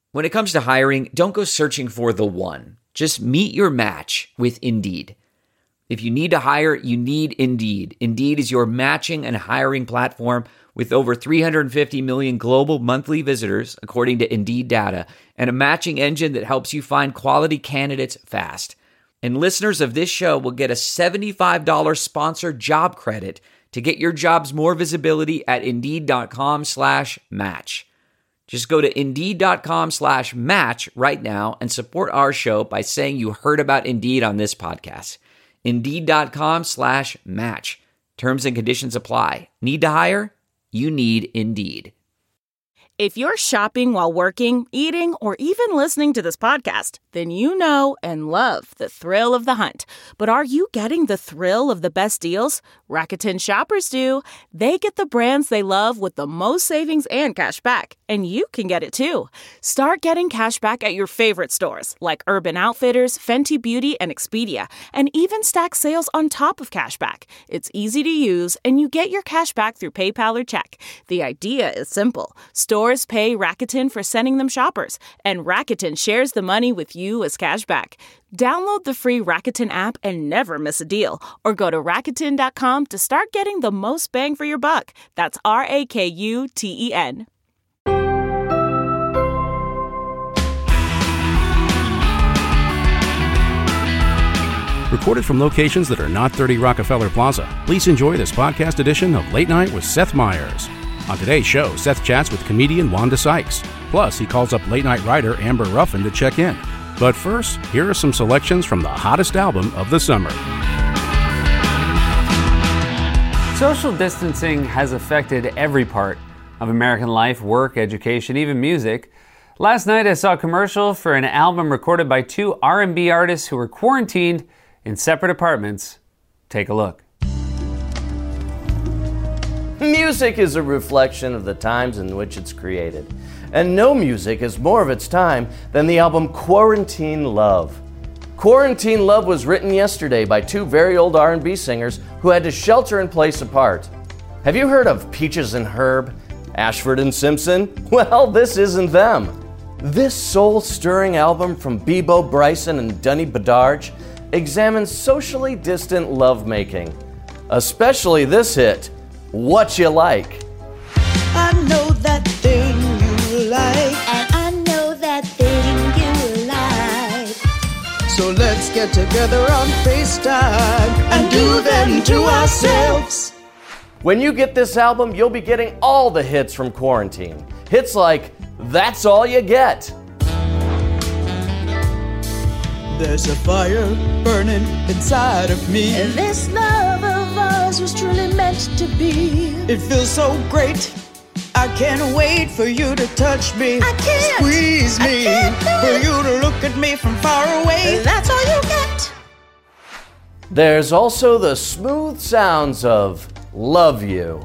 When it comes to hiring, don't go searching for the one. Just meet your match with Indeed. If you need to hire, you need Indeed. Indeed is your matching and hiring platform with over 350 million global monthly visitors, according to Indeed data, and a matching engine that helps you find quality candidates fast. And listeners of this show will get a $75 sponsored job credit to get your jobs more visibility at Indeed.com/match. Just go to Indeed.com/match right now and support our show by saying you heard about Indeed on this podcast. Indeed.com/match. Terms and conditions apply. Need to hire? You need Indeed. If you're shopping while working, eating, or even listening to this podcast, then you know and love the thrill of the hunt. But are you getting the thrill of the best deals? Rakuten shoppers do. They get the brands they love with the most savings and cash back. And you can get it too. Start getting cash back at your favorite stores like Urban Outfitters, Fenty Beauty, and Expedia. And even stack sales on top of cash back. It's easy to use, and you get your cash back through PayPal or check. The idea is simple. Stores pay Rakuten for sending them shoppers, and Rakuten shares the money with you as cash back. Download the free Rakuten app and never miss a deal. Or go to Rakuten.com to start getting the most bang for your buck. That's Rakuten. Recorded from locations that are not 30 Rockefeller Plaza, please enjoy this podcast edition of Late Night with Seth Meyers. On today's show, Seth chats with comedian Wanda Sykes. Plus, he calls up late-night writer Amber Ruffin to check in. But first, here are some selections from the hottest album of the summer. Social distancing has affected every part of American life, work, education, even music. Last night, I saw a commercial for an album recorded by two R&B artists who were quarantined in separate apartments. Take a look. Music is a reflection of the times in which it's created. And no music is more of its time than the album Quarantine Love. Quarantine Love was written yesterday by two very old R&B singers who had to shelter in place apart. Have you heard of Peaches and Herb, Ashford and Simpson? Well, this isn't them. This soul-stirring album from Bebo Bryson and Dunny Badarj examines socially distant lovemaking, especially this hit, What You Like. I know that thing you like, and I know that thing you like. So let's get together on FaceTime and do them to ourselves. When you get this album, you'll be getting all the hits from quarantine. Hits like That's All You Get. There's a fire burning inside of me, and this love of ours was truly meant to be. It feels so great, I can't wait for you to touch me. I can't squeeze me, for you to look at me from far away. That's all you get. There's also the smooth sounds of Love You.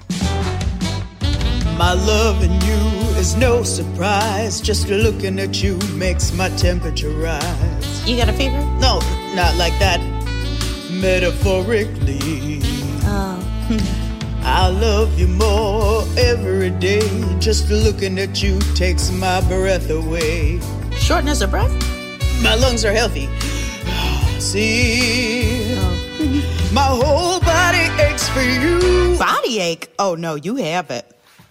My loving you is no surprise. Just looking at you makes my temperature rise. You got a fever? No, not like that. Metaphorically. Oh. I love you more every day. Just looking at you takes my breath away. Shortness of breath? My lungs are healthy. See, my whole body aches for you. Body ache? Oh no, you have it.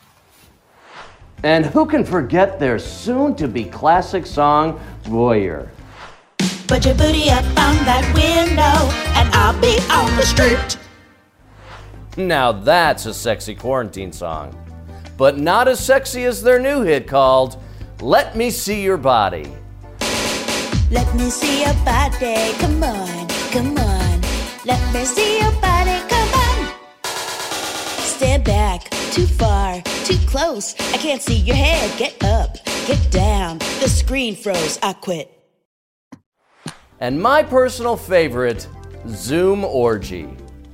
And who can forget their soon-to-be classic song, Voyeur? Put your booty up on that window, and I'll be on the street. Now that's a sexy quarantine song. But not as sexy as their new hit called Let Me See Your Body. Let me see your body, come on, come on. Let me see your body, come on. Stand back, too far, too close. I can't see your head, get up, get down. The screen froze, I quit. And my personal favorite, Zoom Orgy.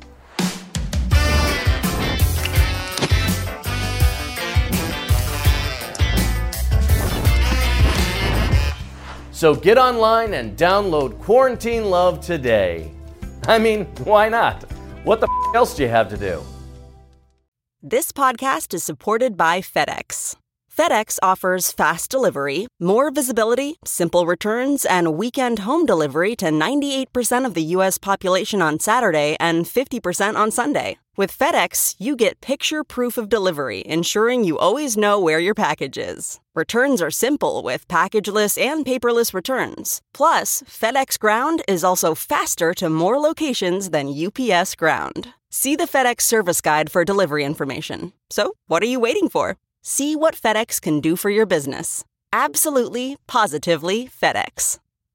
So get online and download Quarantine Love today. I mean, why not? What the else do you have to do? This podcast is supported by FedEx. FedEx offers fast delivery, more visibility, simple returns, and weekend home delivery to 98% of the U.S. population on Saturday and 50% on Sunday. With FedEx, you get picture proof of delivery, ensuring you always know where your package is. Returns are simple with packageless and paperless returns. Plus, FedEx Ground is also faster to more locations than UPS Ground. See the FedEx service guide for delivery information. So, what are you waiting for? See what FedEx can do for your business. Absolutely, positively FedEx.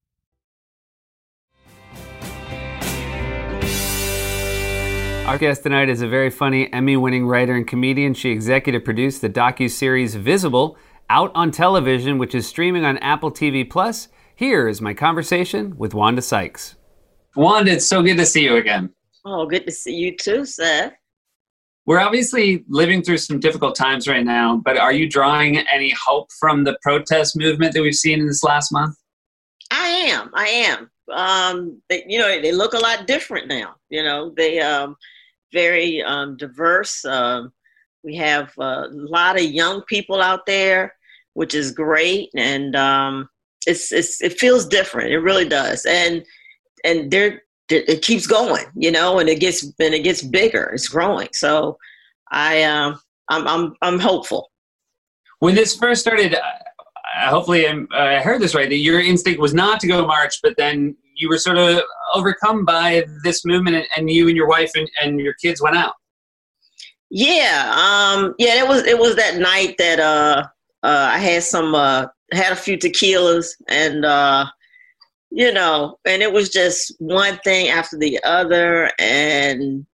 Our guest tonight is a very funny Emmy-winning writer and comedian. She executive produced the docuseries Visible, out on television, which is streaming on Apple TV+. Here is my conversation with Wanda Sykes. Wanda, it's so good to see you again. Oh, good to see you too, Seth. We're obviously living through some difficult times right now, but are you drawing any hope from the protest movement that we've seen in this last month? I am. They look a lot different now. They very diverse. We have a lot of young people out there, which is great, and it feels different. It really does, and it keeps going, and it gets bigger. It's growing. So I'm hopeful. When this first started, hopefully I heard this right, that your instinct was not to go march, but then you were sort of overcome by this movement, and you and your wife and your kids went out. Yeah. It was that night that I had a few tequilas, and and it was just one thing after the other, and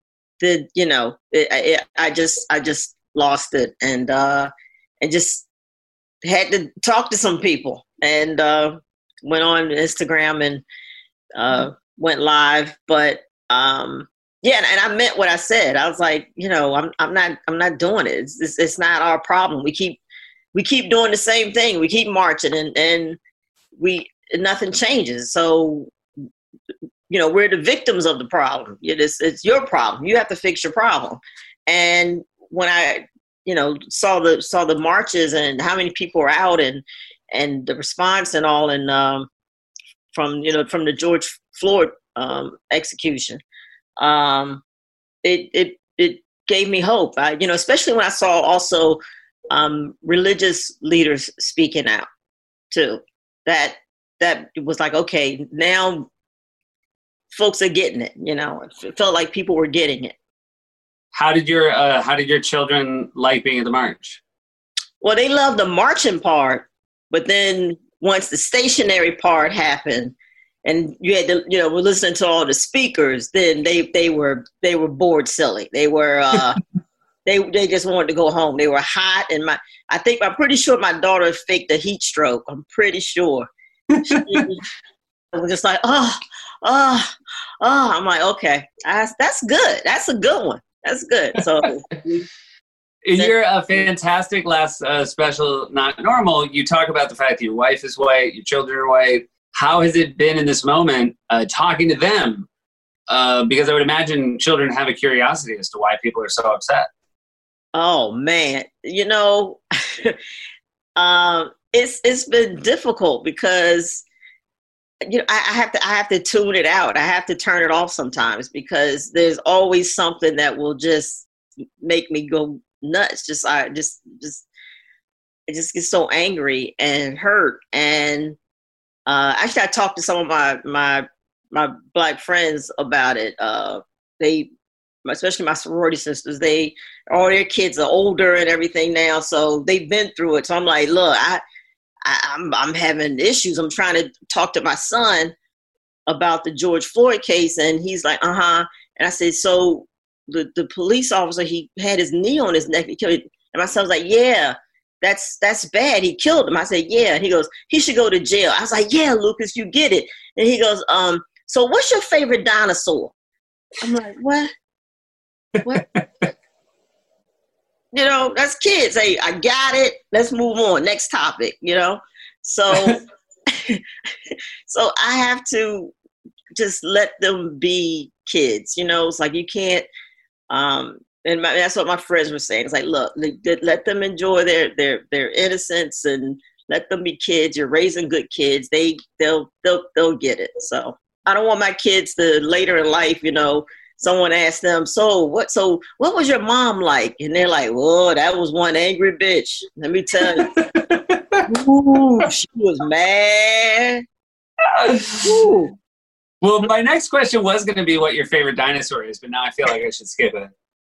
I just lost it, and just had to talk to some people, and went on Instagram and went live. But and I meant what I said. I was like, I'm not doing it. It's not our problem. We keep doing the same thing. We keep marching, and nothing changes. So, we're the victims of the problem. It's your problem. You have to fix your problem. And when I, saw the marches and how many people were out, and the response and all, and from the George Floyd execution, it gave me hope. Especially when I saw also religious leaders speaking out too. That was like, okay, now folks are getting it. It felt like people were getting it. How did your children like being at the march? Well, they loved the marching part, but then once the stationary part happened, and you had to, we're listening to all the speakers, then they were bored silly. They were they just wanted to go home. They were hot, and I'm pretty sure my daughter faked a heat stroke. I'm pretty sure. She was just like, oh. I'm like, okay, that's good. That's a good one. That's good. So you're a fantastic last special, Not Normal. You talk about the fact that your wife is white, your children are white. How has it been in this moment talking to them? Because I would imagine children have a curiosity as to why people are so upset. Oh man, it's been difficult because I have to tune it out. I have to turn it off sometimes because there's always something that will just make me go nuts. I just get so angry and hurt. And actually, I talked to some of my Black friends about it. Especially my sorority sisters, all their kids are older and everything now, so they've been through it. So I'm like, look, I'm having issues. I'm trying to talk to my son about the George Floyd case, and he's like, And I said, so the police officer, he had his knee on his neck. He killed him. And my son was like, yeah, that's bad. He killed him. I said, yeah. And he goes, he should go to jail. I was like, yeah, Lucas, you get it. And he goes, so what's your favorite dinosaur? I'm like, what? That's kids. Hey, I got it. Let's move on. Next topic, So, so I have to just let them be kids, It's like you can't And that's what my friends were saying. It's like, look, let them enjoy their innocence and let them be kids. You're raising good kids. They'll get it. So I don't want my kids to later in life, someone asks them, so what was your mom like? And they're like, oh, that was one angry bitch. Let me tell you. Ooh, she was mad. Ooh. Well, my next question was going to be what your favorite dinosaur is, but now I feel like I should skip it.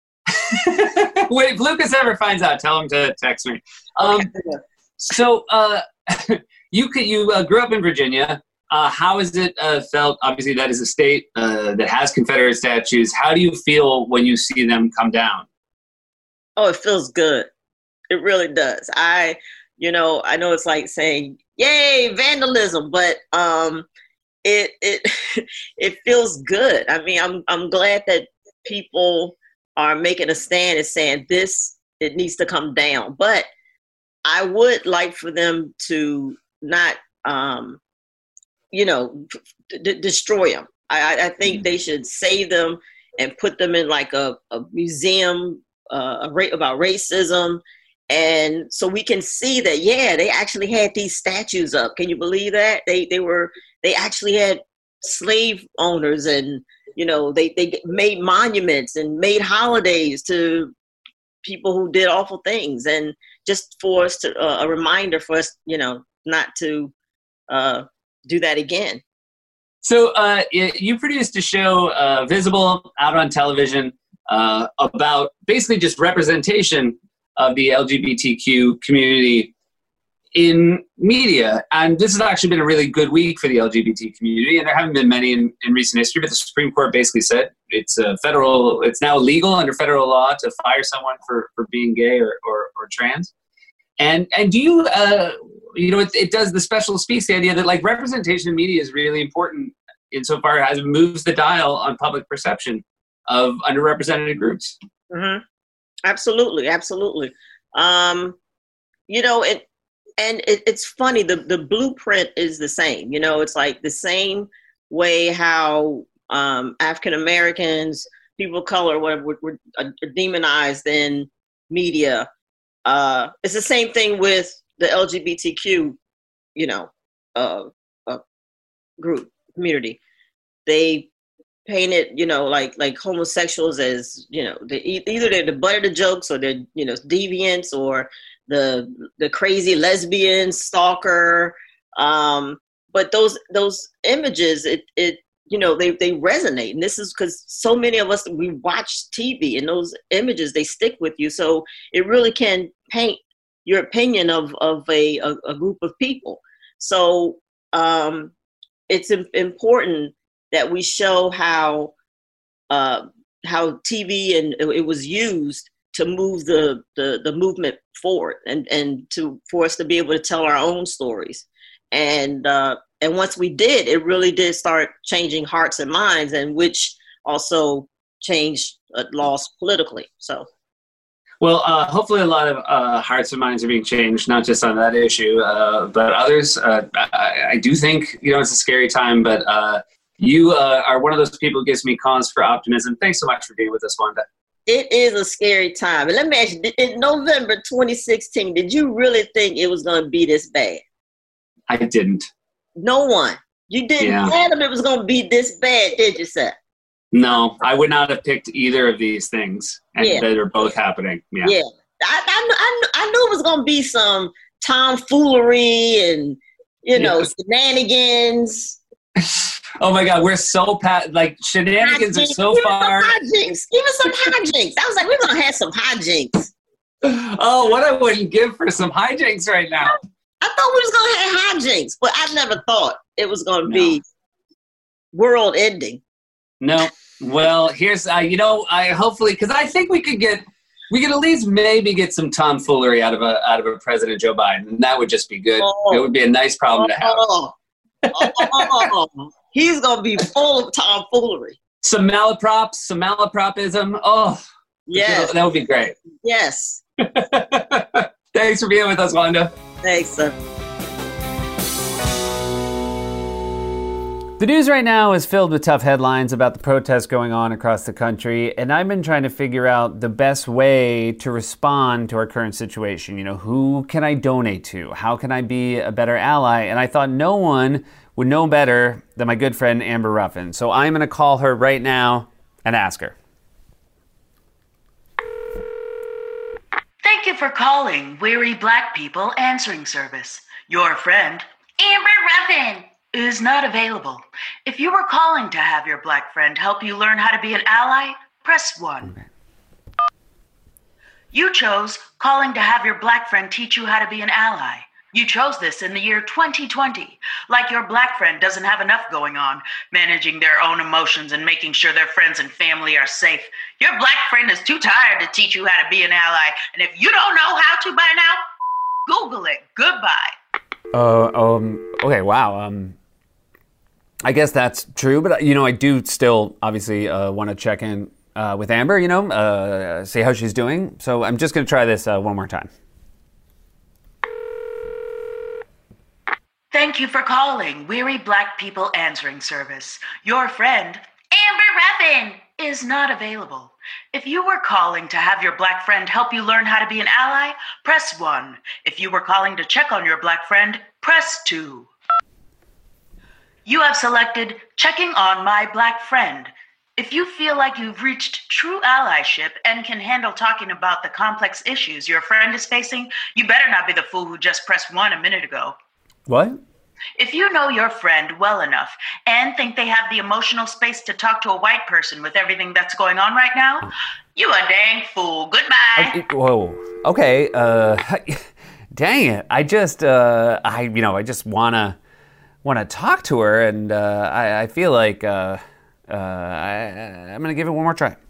If Lucas ever finds out, tell him to text me. So you grew up in Virginia. How has it felt? Obviously, that is a state that has Confederate statues. How do you feel when you see them come down? Oh, it feels good. It really does. I know it's like saying, "Yay, vandalism," but it feels good. I mean, I'm glad that people are making a stand and saying it needs to come down. But I would like for them to not, destroy them. I think they should save them and put them in like a museum about racism. And so we can see that, they actually had these statues up. Can you believe that? They actually had slave owners, and, they made monuments and made holidays to people who did awful things. And just for us to, a reminder for us, not to do that again. So you produced a show, Visible, out on television, about basically just representation of the LGBTQ community in media. And this has actually been a really good week for the LGBT community, and there haven't been many in recent history, but the Supreme Court basically said it's now illegal under federal law to fire someone for being gay or trans. And do you, it does, the special speaks the idea that like representation in media is really important insofar as it moves the dial on public perception of underrepresented groups. Mm-hmm. Absolutely. Absolutely. It's funny. The blueprint is the same. It's like the same way how African Americans, people of color, were demonized in media. It's the same thing with the LGBTQ, group community. They painted, like homosexuals as, either they're the butt of the jokes, or they're, deviants, or the crazy lesbian stalker. But those images, they resonate. And this is because so many of us, we watch TV, and those images, they stick with you. So it really can paint your opinion of a group of people. So it's important that we show how TV and it was used to move the movement forward, and for us to be able to tell our own stories. And once we did, it really did start changing hearts and minds, and which also changed laws politically. So. Well, hopefully a lot of hearts and minds are being changed, not just on that issue, but others. I do think, it's a scary time, but you are one of those people who gives me cause for optimism. Thanks so much for being with us, Wanda. It is a scary time. And let me ask you, in November 2016, did you really think it was going to be this bad? I didn't. No one. You didn't fathom it was going to be this bad, did you, Seth? No, I would not have picked either of these things, and that are both happening. Yeah. I knew it was going to be some tomfoolery and, shenanigans. Oh my God, we're so shenanigans are so far. Even some hijinks. I was like, we're going to have some hijinks. Oh, what I wouldn't give for some hijinks right now. I thought we was going to have hijinks, but I never thought it was going to be world ending. No. Well, here's, I hopefully, because I think we could at least maybe get some tomfoolery out of a President Joe Biden, and that would just be good. It would be a nice problem to have. He's going to be full of tomfoolery. Some malapropism. Oh, yes. That would be great. Yes. Thanks for being with us, Wanda. Thanks, sir. The news right now is filled with tough headlines about the protests going on across the country, and I've been trying to figure out the best way to respond to our current situation. You know, who can I donate to? How can I be a better ally? And I thought no one would know better than my good friend Amber Ruffin. So I'm going to call her right now and ask her. Thank you for calling Weary Black People Answering Service. Your friend, Amber Ruffin, is not available. If you were calling to have your black friend help you learn how to be an ally, press 1. You chose calling to have your black friend teach you how to be an ally. You chose this in the year 2020. Like your black friend doesn't have enough going on, managing their own emotions and making sure their friends and family are safe. Your black friend is too tired to teach you how to be an ally. And if you don't know how to by now, Google it. Goodbye. Okay, wow. I guess that's true, but, you know, I do still obviously want to check in with Amber, you know, see how she's doing. So I'm just going to try this one more time. Thank you for calling Weary Black People Answering Service. Your friend, Amber Ruffin, is not available. If you were calling to have your black friend help you learn how to be an ally, press 1. If you were calling to check on your black friend, press 2. You have selected Checking on My Black Friend. If you feel like you've reached true allyship and can handle talking about the complex issues your friend is facing, you better not be the fool who just pressed 1 a minute ago. What? If you know your friend well enough and think they have the emotional space to talk to a white person with everything that's going on right now, you a dang fool. Goodbye. Whoa. Okay. Dang it. I just want to talk to her, and I feel like I'm going to give it one more try.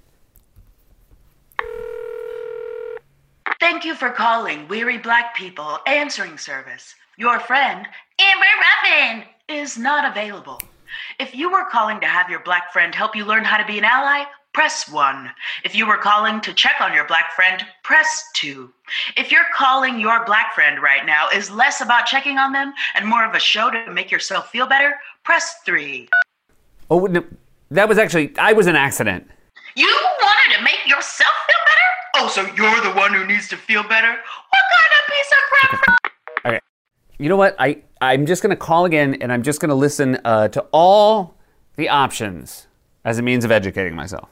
Thank you for calling Weary Black People Answering Service. Your friend, Amber Ruffin, is not available. If you were calling to have your black friend help you learn how to be an ally, press 1. If you were calling to check on your black friend, press 2. If you're calling your black friend right now is less about checking on them and more of a show to make yourself feel better, press 3. Oh, no, that was actually, I was an accident. You wanted to make yourself feel better? Oh, so you're the one who needs to feel better? What kind of piece of crap? Okay. You know what? I'm just going to call again, and I'm just going to listen to all the options as a means of educating myself.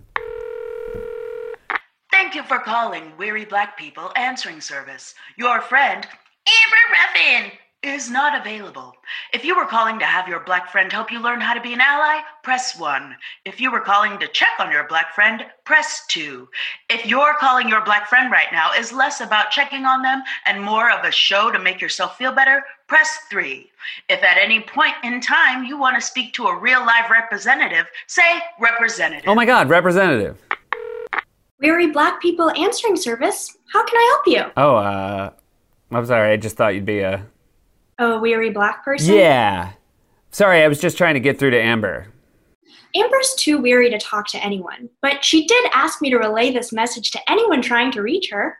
Thank you for calling Weary Black People Answering Service. Your friend, Amber Ruffin, is not available. If you were calling to have your black friend help you learn how to be an ally, press 1. If you were calling to check on your black friend, press 2. If you're calling your black friend right now is less about checking on them and more of a show to make yourself feel better, press 3. If at any point in time you want to speak to a real live representative, say representative. Oh my God, representative. Weary Black People Answering Service. How can I help you? Oh, I'm sorry. I just thought you'd be a weary black person? Yeah. Sorry, I was just trying to get through to Amber. Amber's too weary to talk to anyone, but she did ask me to relay this message to anyone trying to reach her.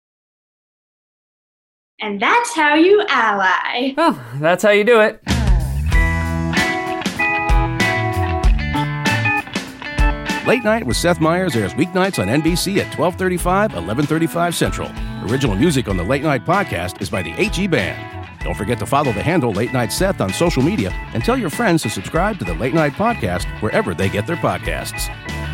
And that's how you ally. Oh, that's how you do it. Late Night with Seth Meyers airs weeknights on NBC at 12:35, 11:35 Central. Original music on the Late Night podcast is by the HE Band. Don't forget to follow the handle Late Night Seth on social media and tell your friends to subscribe to the Late Night podcast wherever they get their podcasts.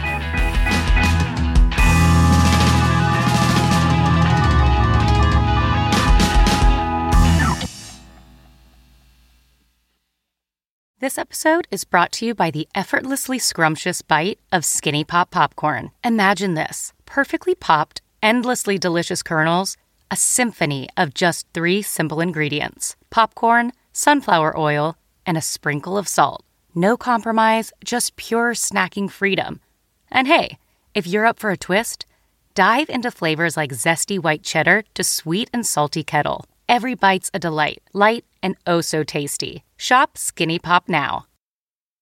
This episode is brought to you by the effortlessly scrumptious bite of Skinny Pop Popcorn. Imagine this: perfectly popped, endlessly delicious kernels, a symphony of just 3 simple ingredients: popcorn, sunflower oil, and a sprinkle of salt. No compromise, just pure snacking freedom. And hey, if you're up for a twist, dive into flavors like zesty white cheddar to sweet and salty kettle. Every bite's a delight, light and oh so tasty. Shop Skinny Pop now.